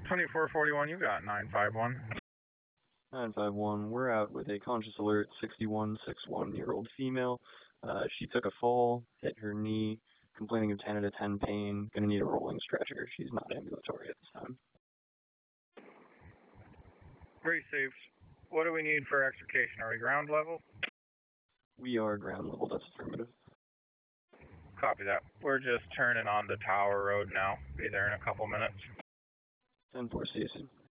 2441, you got 951. 951, we're out with a conscious alert 6161-year-old female. She took a fall, hit her knee, complaining of 10 out of 10 pain, gonna need a rolling stretcher. She's not ambulatory at this time. Received. What do we need for extrication? Are we ground level? We are ground level, that's affirmative. Copy that. We're just turning on to Tower Road now. Be there in a couple minutes. 10-4, see you soon.